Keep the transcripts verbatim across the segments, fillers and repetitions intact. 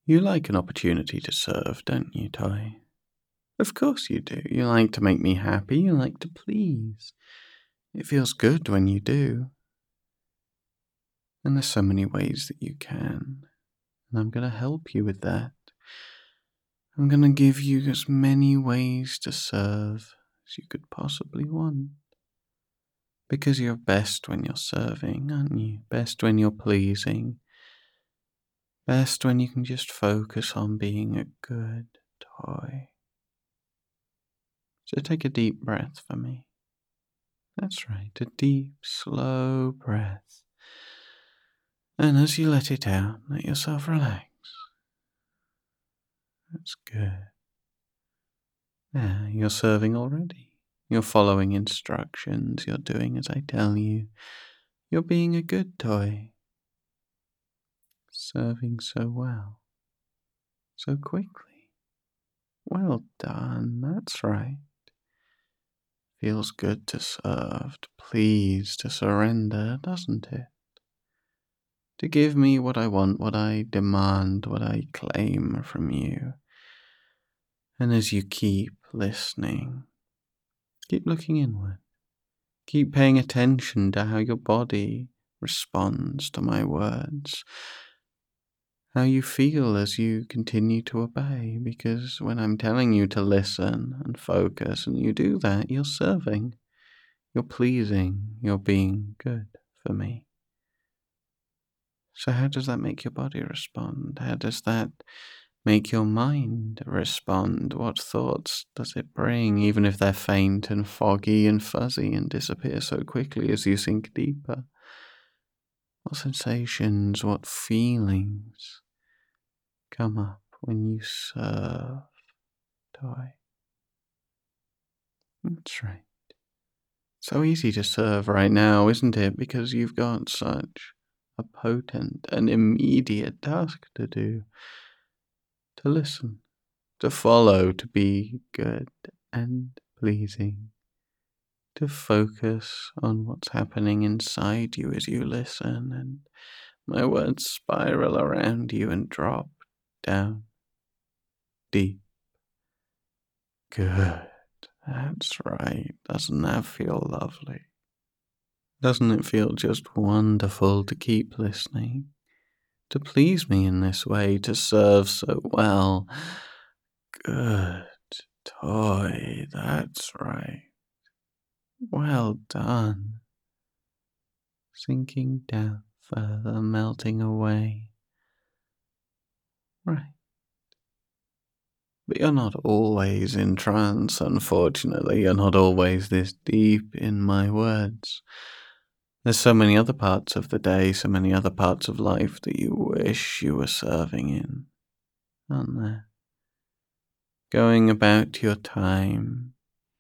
You like an opportunity to serve, don't you, Toy? Of course you do. You like to make me happy. You like to please. It feels good when you do. And there's so many ways that you can. And I'm going to help you with that. I'm going to give you as many ways to serve as you could possibly want. Because you're best when you're serving, aren't you? Best when you're pleasing. Best when you can just focus on being a good toy. So take a deep breath for me. That's right, a deep, slow breath. And as you let it out, let yourself relax. That's good. Yeah, you're serving already. You're following instructions. You're doing as I tell you. You're being a good toy. Serving so well. So quickly. Well done. That's right. Feels good to serve, to please, to surrender, doesn't it? To give me what I want, what I demand, what I claim from you. And as you keep listening, keep looking inward. Keep paying attention to how your body responds to my words. How you feel as you continue to obey. Because when I'm telling you to listen and focus, and you do that, you're serving. You're pleasing. You're being good for me. So how does that make your body respond? How does that make your mind respond? What thoughts does it bring, even if they're faint and foggy and fuzzy and disappear so quickly as you sink deeper? What sensations, what feelings come up when you serve, toy? That's right. So easy to serve right now, isn't it? Because you've got such a potent and immediate task to do. To listen, to follow, to be good and pleasing, to focus on what's happening inside you as you listen, and my words spiral around you and drop down deep. Good. That's right. Doesn't that feel lovely? Doesn't it feel just wonderful to keep listening? To please me in this way, to serve so well? Good. Toy, that's right. Well done. Sinking down further, melting away. Right. But you're not always in trance, unfortunately. You're not always this deep in my words. There's so many other parts of the day, so many other parts of life that you wish you were serving in, aren't there? Going about your time,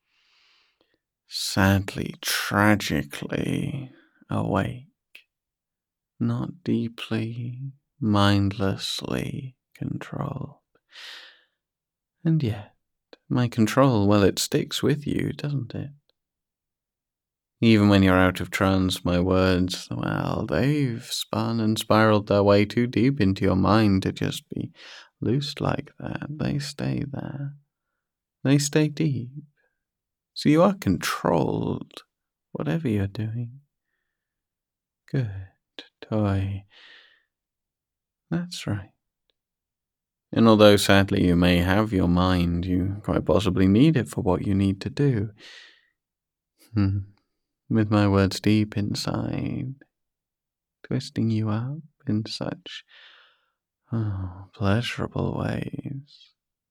sadly, tragically awake, not deeply, mindlessly controlled. And yet, my control, well, it sticks with you, doesn't it? Even when you're out of trance, my words, well, they've spun and spiraled their way too deep into your mind to just be loosed like that. They stay there. They stay deep. So you are controlled, whatever you're doing. Good, toy. That's right. And although sadly you may have your mind, you quite possibly need it for what you need to do. Hmm. With my words deep inside, twisting you up in such oh, pleasurable ways.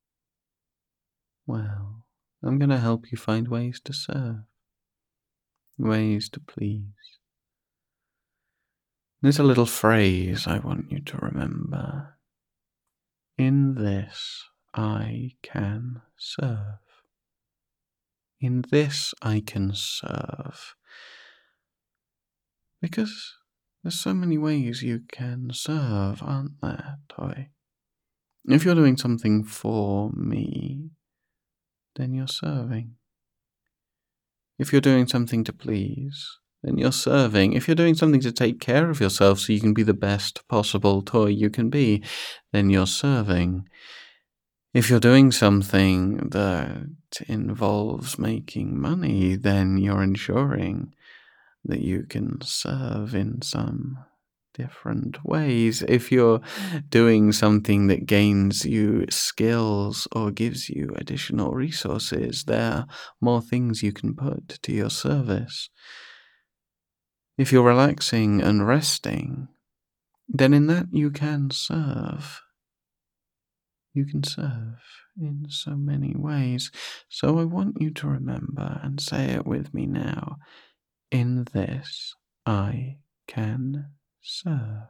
Well, I'm going to help you find ways to serve, ways to please. There's a little phrase I want you to remember. In this I can serve. In this I can serve. Because there's so many ways you can serve, aren't there, Toy? If you're doing something for me, then you're serving. If you're doing something to please, then you're serving. If you're doing something to take care of yourself so you can be the best possible toy you can be, then you're serving. If you're doing something that involves making money, then you're ensuring that you can serve in some different ways. If you're doing something that gains you skills or gives you additional resources, there are more things you can put to your service. If you're relaxing and resting, then in that you can serve. You can serve in so many ways. So I want you to remember and say it with me now. In this, I can serve.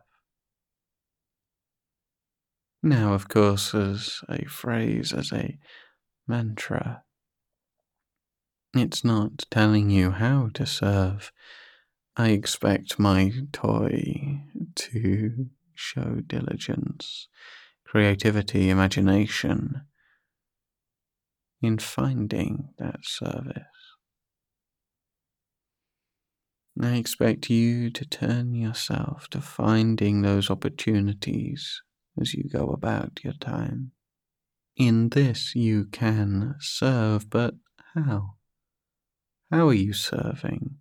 Now, of course, as a phrase, as a mantra, it's not telling you how to serve. I expect my toy to show diligence, creativity, imagination in finding that service. I expect you to turn yourself to finding those opportunities as you go about your time. In this you can serve, but how? How are you serving?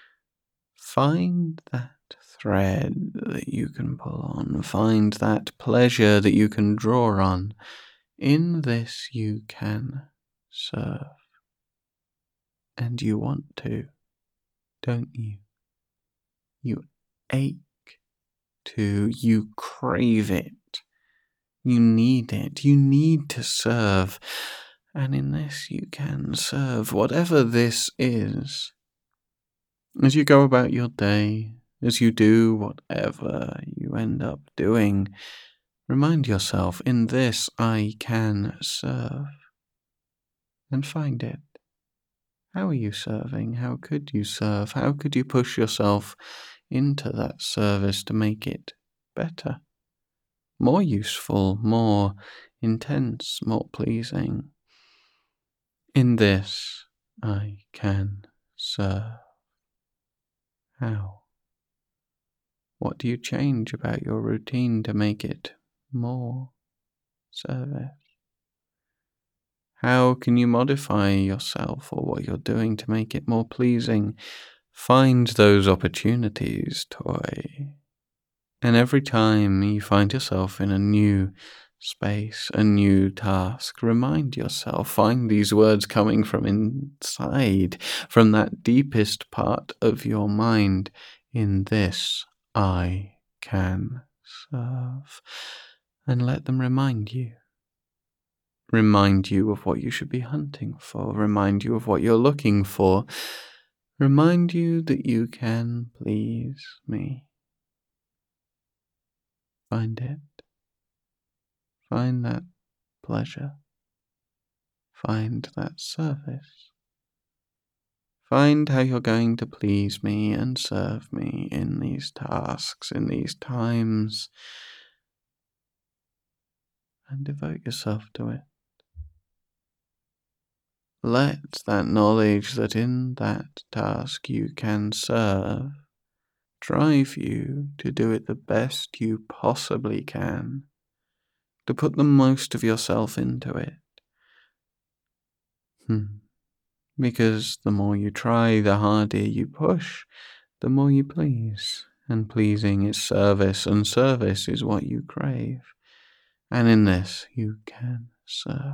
Find that thread that you can pull on. Find that pleasure that you can draw on. In this you can serve. And you want to, don't you? You ache to, you crave it. You need it. You need to serve. And in this you can serve, whatever this is. As you go about your day, as you do whatever you end up doing, remind yourself, in this I can serve. And find it. How are you serving? How could you serve? How could you push yourself into that service to make it better, more useful, more intense, more pleasing? In this, I can serve. How? What do you change about your routine to make it more service? How can you modify yourself or what you're doing to make it more pleasing? Find those opportunities, toy. And every time you find yourself in a new space, a new task, remind yourself, find these words coming from inside, from that deepest part of your mind. In this, I can serve. And let them remind you. Remind you of what you should be hunting for. Remind you of what you're looking for. Remind you that you can please me. Find it. Find that pleasure. Find that service. Find how you're going to please me and serve me in these tasks, in these times, and devote yourself to it. Let that knowledge that in that task you can serve drive you to do it the best you possibly can, to put the most of yourself into it. Hmm. Because the more you try, the harder you push, the more you please. And pleasing is service, and service is what you crave. And in this you can serve.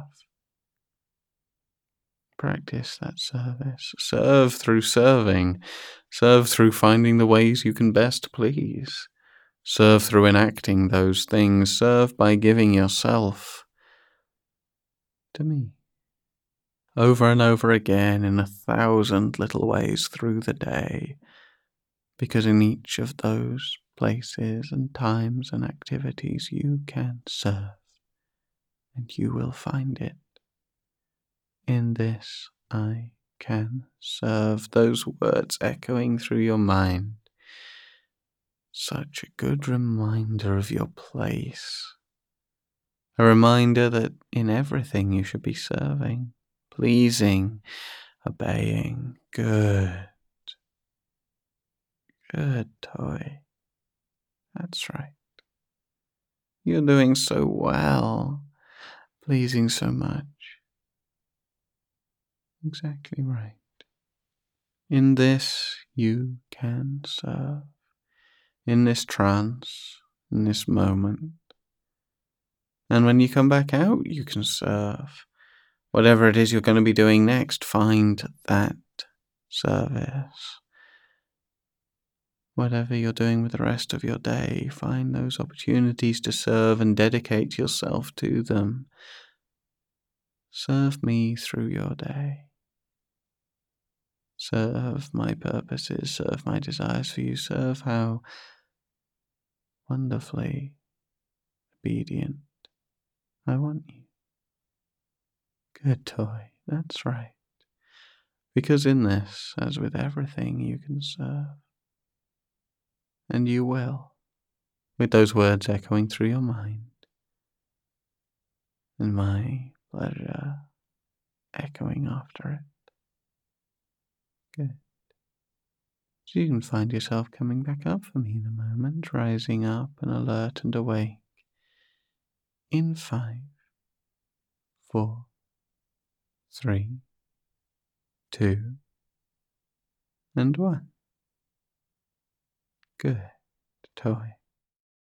Practice that service. Serve through serving. Serve through finding the ways you can best please. Serve through enacting those things. Serve by giving yourself to me. Over and over again in a thousand little ways through the day. Because in each of those places and times and activities you can serve. And you will find it. In this I can serve, those words echoing through your mind. Such a good reminder of your place. A reminder that in everything you should be serving, pleasing, obeying, good. Good toy. That's right. You're doing so well. Pleasing so much. Exactly right. In this you can serve. In this trance, in this moment. And when you come back out, you can serve. Whatever it is you're going to be doing next, find that service. Whatever you're doing with the rest of your day, find those opportunities to serve and dedicate yourself to them. Serve me through your day. Serve my purposes, serve my desires for you, serve how wonderfully obedient I want you. Good toy, that's right. Because in this, as with everything, you can serve. And you will, with those words echoing through your mind. And my pleasure echoing after it. Good. So you can find yourself coming back up for me in a moment, rising up and alert and awake. In five, four, three, two, and one. Good toy.